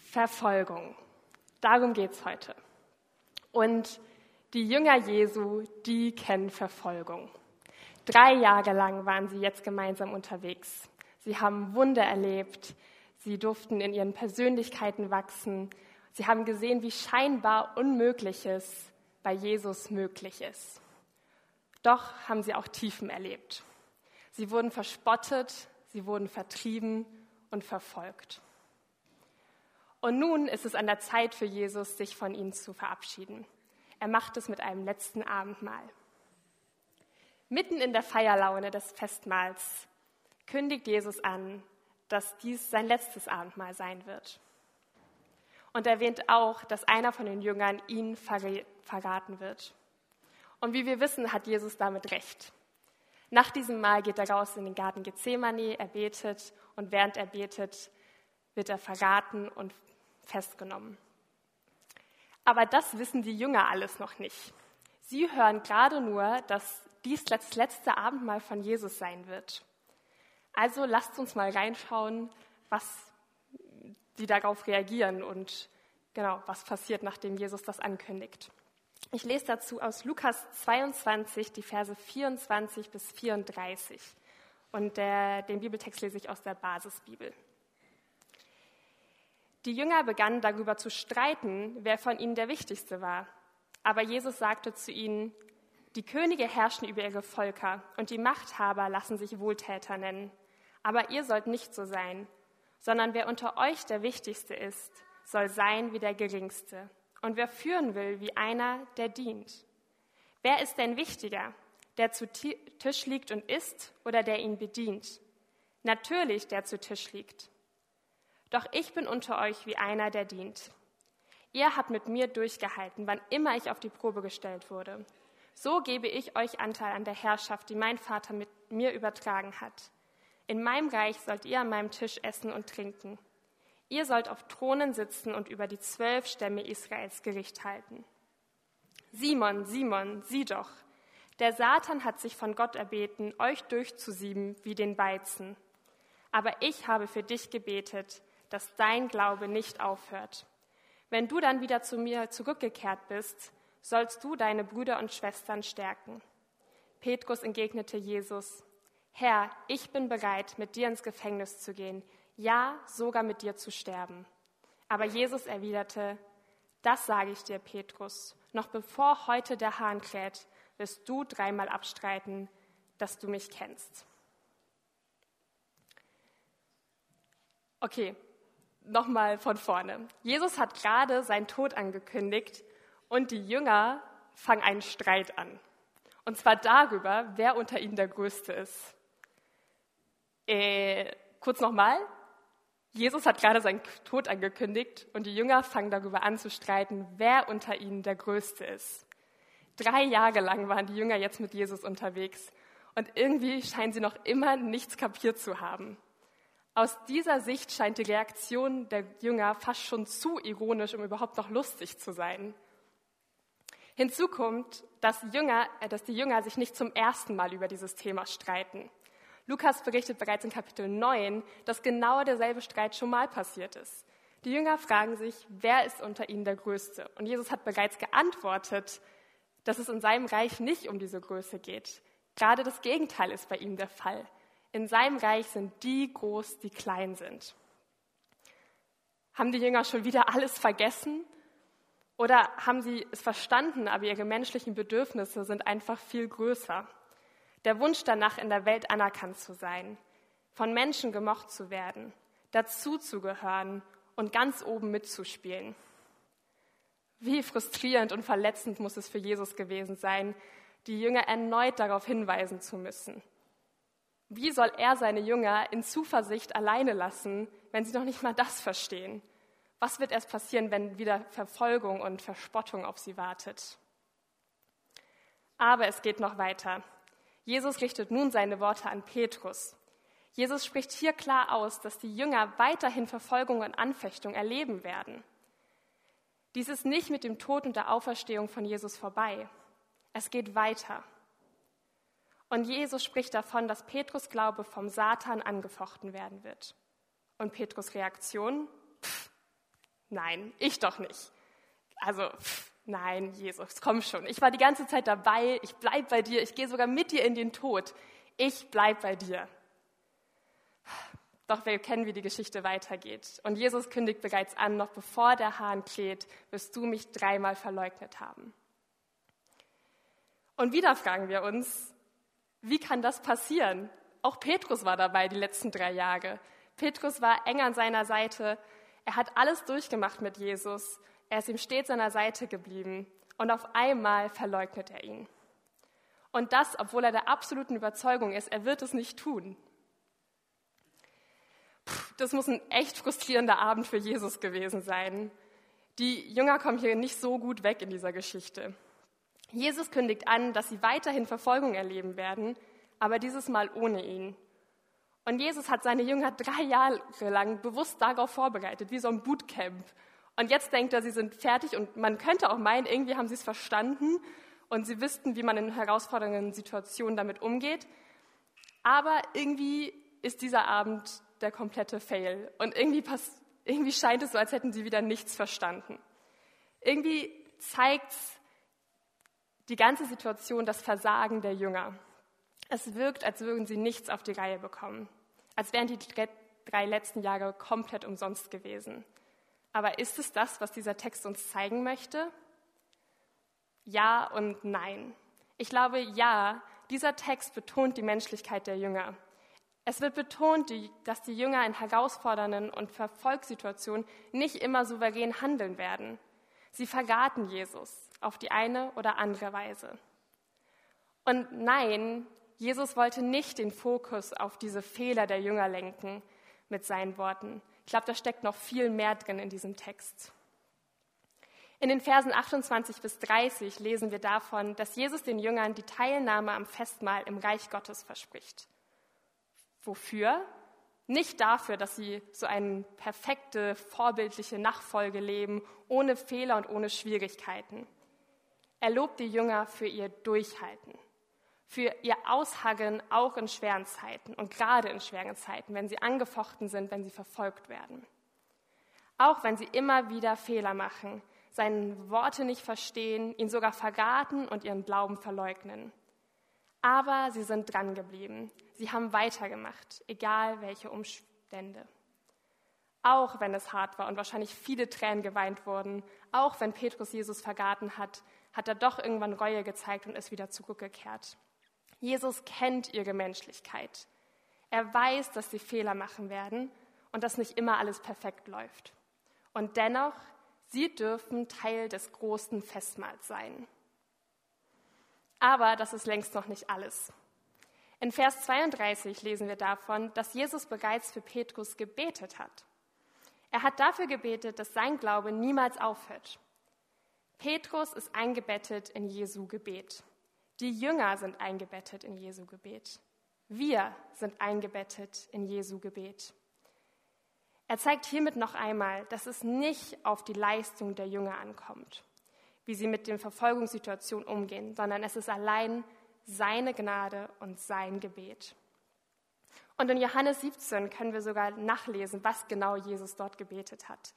Verfolgung. Darum geht es heute. Und die Jünger Jesu, die kennen Verfolgung. 3 Jahre lang waren sie jetzt gemeinsam unterwegs. Sie haben Wunder erlebt, sie durften in ihren Persönlichkeiten wachsen. Sie haben gesehen, wie scheinbar Unmögliches bei Jesus möglich ist. Doch haben sie auch Tiefen erlebt. Sie wurden verspottet, sie wurden vertrieben und verfolgt. Und nun ist es an der Zeit für Jesus, sich von ihnen zu verabschieden. Er macht es mit einem letzten Abendmahl. Mitten in der Feierlaune des Festmahls kündigt Jesus an, dass dies sein letztes Abendmahl sein wird. Und erwähnt auch, dass einer von den Jüngern ihn verraten wird. Und wie wir wissen, hat Jesus damit recht. Nach diesem Mahl geht er raus in den Garten Gethsemane, er betet und während er betet, wird er verraten und festgenommen. Aber das wissen die Jünger alles noch nicht. Sie hören gerade nur, dass dies das letzte Abendmahl von Jesus sein wird. Also lasst uns mal reinschauen, was sie darauf reagieren und was passiert, nachdem Jesus das ankündigt. Ich lese dazu aus Lukas 22, die Verse 24 bis 34. Und den Bibeltext lese ich aus der Basisbibel. Die Jünger begannen darüber zu streiten, wer von ihnen der Wichtigste war. Aber Jesus sagte zu ihnen: Die Könige herrschen über ihre Völker und die Machthaber lassen sich Wohltäter nennen. Aber ihr sollt nicht so sein, sondern wer unter euch der Wichtigste ist, soll sein wie der Geringste. Und wer führen will, wie einer, der dient. Wer ist denn wichtiger, der zu Tisch liegt und isst oder der ihn bedient? Natürlich der zu Tisch liegt. Doch ich bin unter euch wie einer, der dient. Ihr habt mit mir durchgehalten, wann immer ich auf die Probe gestellt wurde. So gebe ich euch Anteil an der Herrschaft, die mein Vater mit mir übertragen hat. In meinem Reich sollt ihr an meinem Tisch essen und trinken. Ihr sollt auf Thronen sitzen und über die 12 Stämme Israels Gericht halten. Simon, Simon, sieh doch, der Satan hat sich von Gott erbeten, euch durchzusieben wie den Weizen. Aber ich habe für dich gebetet, dass dein Glaube nicht aufhört. Wenn du dann wieder zu mir zurückgekehrt bist, sollst du deine Brüder und Schwestern stärken. Petrus entgegnete Jesus: Herr, ich bin bereit, mit dir ins Gefängnis zu gehen, ja, sogar mit dir zu sterben. Aber Jesus erwiderte: Das sage ich dir, Petrus, noch bevor heute der Hahn kräht, wirst du 3-mal abstreiten, dass du mich kennst. Okay, nochmal von vorne. Jesus hat gerade seinen Tod angekündigt und die Jünger fangen einen Streit an. Und zwar darüber, wer unter ihnen der Größte ist. Kurz nochmal. Jesus hat gerade seinen Tod angekündigt und die Jünger fangen darüber an zu streiten, wer unter ihnen der Größte ist. 3 Jahre lang waren die Jünger jetzt mit Jesus unterwegs und irgendwie scheinen sie noch immer nichts kapiert zu haben. Aus dieser Sicht scheint die Reaktion der Jünger fast schon zu ironisch, um überhaupt noch lustig zu sein. Hinzu kommt, dass die Jünger sich nicht zum ersten Mal über dieses Thema streiten. Lukas berichtet bereits in Kapitel 9, dass genau derselbe Streit schon mal passiert ist. Die Jünger fragen sich, wer ist unter ihnen der Größte? Und Jesus hat bereits geantwortet, dass es in seinem Reich nicht um diese Größe geht. Gerade das Gegenteil ist bei ihm der Fall. In seinem Reich sind die groß, die klein sind. Haben die Jünger schon wieder alles vergessen? Oder haben sie es verstanden, aber ihre menschlichen Bedürfnisse sind einfach viel größer? Der Wunsch danach, in der Welt anerkannt zu sein, von Menschen gemocht zu werden, dazuzugehören und ganz oben mitzuspielen. Wie frustrierend und verletzend muss es für Jesus gewesen sein, die Jünger erneut darauf hinweisen zu müssen. Wie soll er seine Jünger in Zuversicht alleine lassen, wenn sie noch nicht mal das verstehen? Was wird erst passieren, wenn wieder Verfolgung und Verspottung auf sie wartet? Aber es geht noch weiter. Jesus richtet nun seine Worte an Petrus. Jesus spricht hier klar aus, dass die Jünger weiterhin Verfolgung und Anfechtung erleben werden. Dies ist nicht mit dem Tod und der Auferstehung von Jesus vorbei. Es geht weiter. Und Jesus spricht davon, dass Petrus' Glaube vom Satan angefochten werden wird. Und Petrus' Reaktion? Nein, ich doch nicht. Also, nein, Jesus, komm schon. Ich war die ganze Zeit dabei, ich bleib bei dir, ich gehe sogar mit dir in den Tod. Ich bleib bei dir. Doch wir kennen, wie die Geschichte weitergeht. Und Jesus kündigt bereits an, noch bevor der Hahn kräht, wirst du mich 3-mal verleugnet haben. Und wieder fragen wir uns, wie kann das passieren? Auch Petrus war dabei die letzten 3 Jahre. Petrus war eng an seiner Seite. Er hat alles durchgemacht mit Jesus. Er ist ihm stets an der Seite geblieben. Und auf einmal verleugnet er ihn. Und das, obwohl er der absoluten Überzeugung ist, er wird es nicht tun. Das muss ein echt frustrierender Abend für Jesus gewesen sein. Die Jünger kommen hier nicht so gut weg in dieser Geschichte. Jesus kündigt an, dass sie weiterhin Verfolgung erleben werden, aber dieses Mal ohne ihn. Und Jesus hat seine Jünger 3 Jahre lang bewusst darauf vorbereitet, wie so ein Bootcamp. Und jetzt denkt er, sie sind fertig und man könnte auch meinen, irgendwie haben sie es verstanden und sie wüssten, wie man in herausfordernden Situationen damit umgeht. Aber irgendwie ist dieser Abend der komplette Fail. Und irgendwie scheint es so, als hätten sie wieder nichts verstanden. Irgendwie zeigt die ganze Situation das Versagen der Jünger. Es wirkt, als würden sie nichts auf die Reihe bekommen. Als wären die 3 letzten Jahre komplett umsonst gewesen. Aber ist es das, was dieser Text uns zeigen möchte? Ja und nein. Ich glaube, ja, dieser Text betont die Menschlichkeit der Jünger. Es wird betont, dass die Jünger in herausfordernden und Verfolgssituationen nicht immer souverän handeln werden. Sie verraten Jesus auf die eine oder andere Weise. Und nein, Jesus wollte nicht den Fokus auf diese Fehler der Jünger lenken mit seinen Worten. Ich glaube, da steckt noch viel mehr drin in diesem Text. In den Versen 28 bis 30 lesen wir davon, dass Jesus den Jüngern die Teilnahme am Festmahl im Reich Gottes verspricht. Wofür? Nicht dafür, dass sie so eine perfekte, vorbildliche Nachfolge leben, ohne Fehler und ohne Schwierigkeiten. Er lobt die Jünger für ihr Durchhalten, für ihr Ausharren auch in schweren Zeiten und gerade in schweren Zeiten, wenn sie angefochten sind, wenn sie verfolgt werden. Auch wenn sie immer wieder Fehler machen, seine Worte nicht verstehen, ihn sogar verraten und ihren Glauben verleugnen. Aber sie sind dran geblieben. Sie haben weitergemacht, egal welche Umstände. Auch wenn es hart war und wahrscheinlich viele Tränen geweint wurden, auch wenn Petrus Jesus verraten hat, hat er doch irgendwann Reue gezeigt und ist wieder zurückgekehrt. Jesus kennt ihre Menschlichkeit. Er weiß, dass sie Fehler machen werden und dass nicht immer alles perfekt läuft. Und dennoch, sie dürfen Teil des großen Festmahls sein. Aber das ist längst noch nicht alles. In Vers 32 lesen wir davon, dass Jesus bereits für Petrus gebetet hat. Er hat dafür gebetet, dass sein Glaube niemals aufhört. Petrus ist eingebettet in Jesu Gebet. Die Jünger sind eingebettet in Jesu Gebet. Wir sind eingebettet in Jesu Gebet. Er zeigt hiermit noch einmal, dass es nicht auf die Leistung der Jünger ankommt, wie sie mit den Verfolgungssituationen umgehen, sondern es ist allein seine Gnade und sein Gebet. Und in Johannes 17 können wir sogar nachlesen, was genau Jesus dort gebetet hat.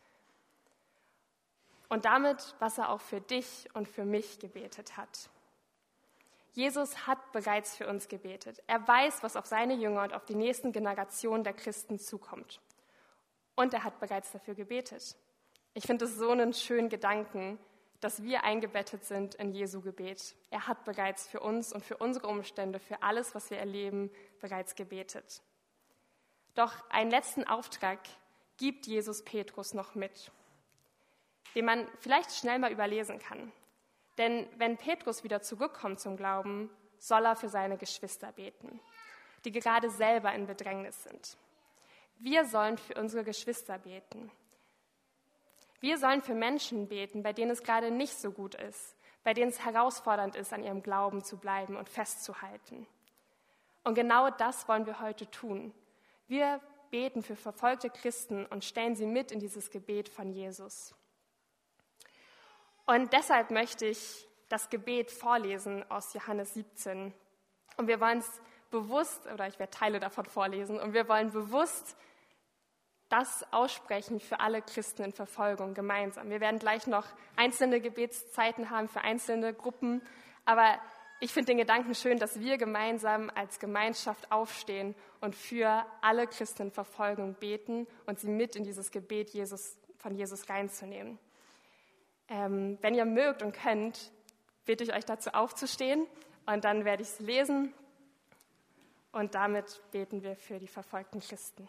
Und damit, was er auch für dich und für mich gebetet hat. Jesus hat bereits für uns gebetet. Er weiß, was auf seine Jünger und auf die nächsten Generationen der Christen zukommt. Und er hat bereits dafür gebetet. Ich finde es so einen schönen Gedanken, dass wir eingebettet sind in Jesu Gebet. Er hat bereits für uns und für unsere Umstände, für alles, was wir erleben, bereits gebetet. Doch einen letzten Auftrag gibt Jesus Petrus noch mit, den man vielleicht schnell mal überlesen kann. Denn wenn Petrus wieder zurückkommt zum Glauben, soll er für seine Geschwister beten, die gerade selber in Bedrängnis sind. Wir sollen für unsere Geschwister beten. Wir sollen für Menschen beten, bei denen es gerade nicht so gut ist, bei denen es herausfordernd ist, an ihrem Glauben zu bleiben und festzuhalten. Und genau das wollen wir heute tun. Wir beten für verfolgte Christen und stellen sie mit in dieses Gebet von Jesus. Und deshalb möchte ich das Gebet vorlesen aus Johannes 17. Und wir wollen es bewusst, oder ich werde Teile davon vorlesen, und wir wollen bewusst das aussprechen für alle Christen in Verfolgung gemeinsam. Wir werden gleich noch einzelne Gebetszeiten haben für einzelne Gruppen, aber ich finde den Gedanken schön, dass wir gemeinsam als Gemeinschaft aufstehen und für alle Christen in Verfolgung beten und sie mit in dieses Gebet von Jesus reinzunehmen. Wenn ihr mögt und könnt, bitte ich euch dazu aufzustehen und dann werde ich es lesen und damit beten wir für die verfolgten Christen.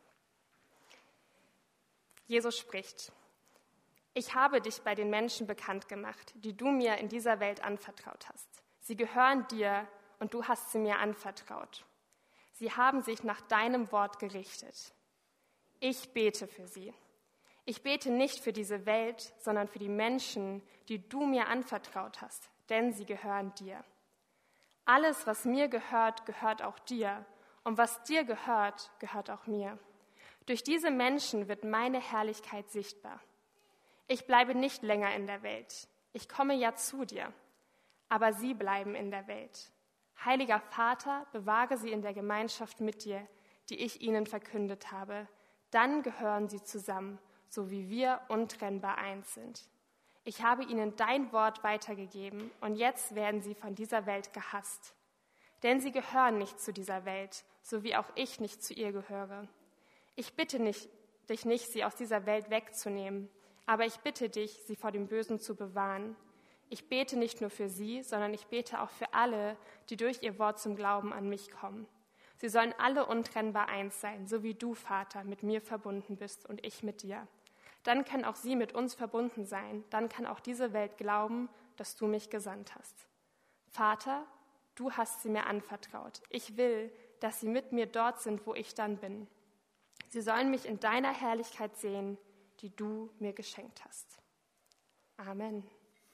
Jesus spricht: Ich habe dich bei den Menschen bekannt gemacht, die du mir in dieser Welt anvertraut hast. Sie gehören dir und du hast sie mir anvertraut. Sie haben sich nach deinem Wort gerichtet. Ich bete für sie. Ich bete nicht für diese Welt, sondern für die Menschen, die du mir anvertraut hast, denn sie gehören dir. Alles, was mir gehört, gehört auch dir. Und was dir gehört, gehört auch mir. Durch diese Menschen wird meine Herrlichkeit sichtbar. Ich bleibe nicht länger in der Welt. Ich komme ja zu dir. Aber sie bleiben in der Welt. Heiliger Vater, bewahre sie in der Gemeinschaft mit dir, die ich ihnen verkündet habe. Dann gehören sie zusammen, so wie wir untrennbar eins sind. Ich habe ihnen dein Wort weitergegeben und jetzt werden sie von dieser Welt gehasst. Denn sie gehören nicht zu dieser Welt, so wie auch ich nicht zu ihr gehöre. Ich bitte dich nicht, sie aus dieser Welt wegzunehmen, aber ich bitte dich, sie vor dem Bösen zu bewahren. Ich bete nicht nur für sie, sondern ich bete auch für alle, die durch ihr Wort zum Glauben an mich kommen. Sie sollen alle untrennbar eins sein, so wie du, Vater, mit mir verbunden bist und ich mit dir. Dann können auch sie mit uns verbunden sein. Dann kann auch diese Welt glauben, dass du mich gesandt hast. Vater, du hast sie mir anvertraut. Ich will, dass sie mit mir dort sind, wo ich dann bin. Sie sollen mich in deiner Herrlichkeit sehen, die du mir geschenkt hast. Amen.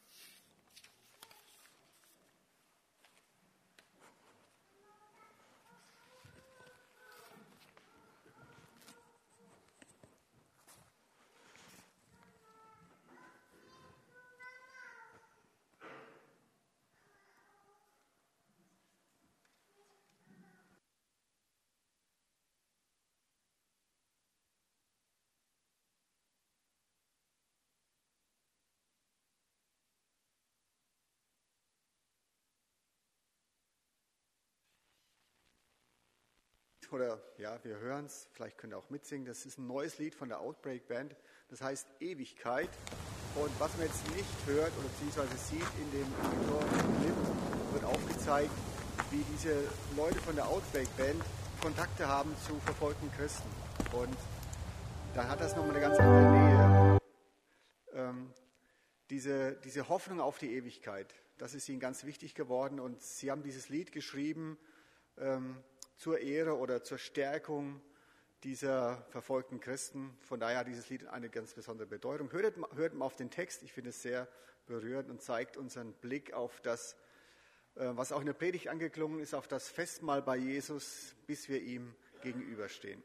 Oder ja, wir hören es, vielleicht könnt ihr auch mitsingen. Das ist ein neues Lied von der Outbreak Band, das heißt Ewigkeit. Und was man jetzt nicht hört oder beziehungsweise sieht in dem Clip, wird aufgezeigt, wie diese Leute von der Outbreak Band Kontakte haben zu verfolgten Christen. Und dann hat das nochmal eine ganz andere Nähe. Diese Hoffnung auf die Ewigkeit, das ist ihnen ganz wichtig geworden. Und sie haben dieses Lied geschrieben, zur Ehre oder zur Stärkung dieser verfolgten Christen. Von daher hat dieses Lied eine ganz besondere Bedeutung. Hört mal auf den Text, ich finde es sehr berührend und zeigt unseren Blick auf das, was auch in der Predigt angeklungen ist, auf das Festmahl bei Jesus, bis wir ihm gegenüberstehen.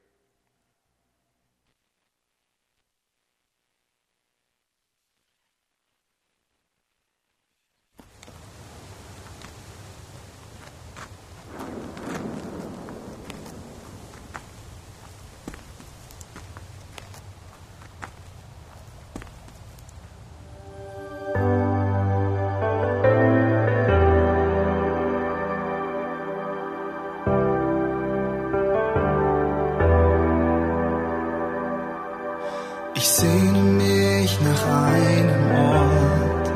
Ich sehne mich nach einem Ort,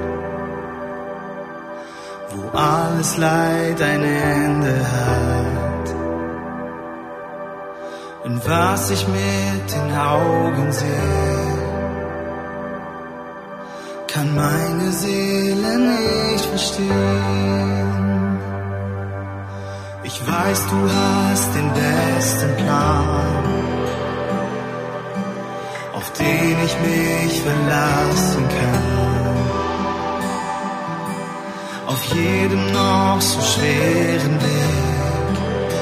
wo alles Leid ein Ende hat. Und was ich mit den Augen sehe, kann meine Seele nicht verstehen. Ich weiß, du hast den besten Plan, auf den ich mich verlassen kann. Auf jedem noch so schweren Weg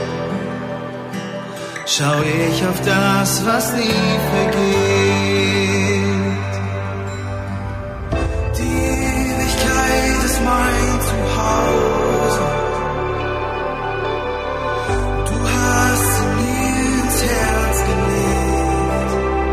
schau ich auf das, was nie vergeht. Die Ewigkeit ist mein Zuhause. Du hast sie mir ins Herz gelegt.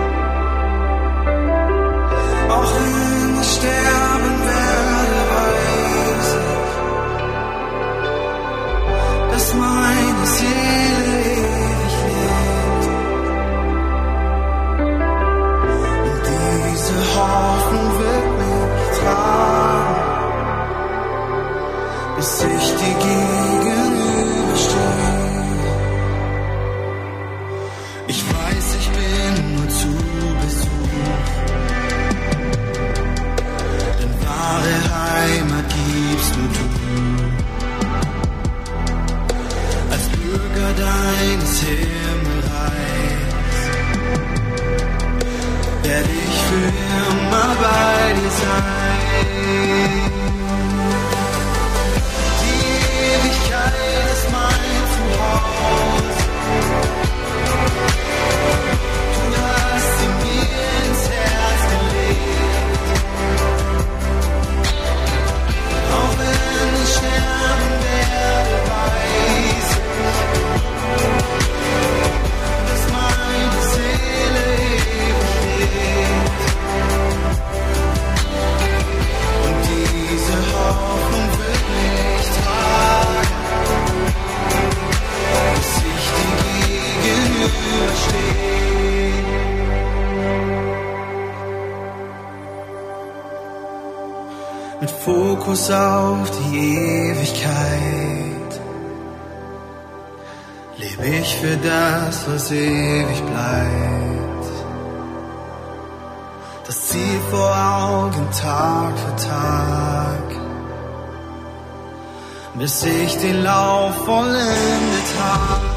Ich weiß, ich bin nur zu Besuch, denn wahre Heimat gibst nur du. Als Bürger deines Himmelreichs werde ich für immer bei dir sein. Die Ewigkeit ist mein Zuhause. Du hast sie mir ins Herz gelegt. Auch wenn ich sterben werde, weiß ich, dass meine Seele ewig lebt. Und diese Hoffnung wird mich tragen, bis ich dir gegenüberstehe. Mit Fokus auf die Ewigkeit lebe ich für das, was ewig bleibt. Das Ziel vor Augen Tag für Tag, bis ich den Lauf vollendet habe.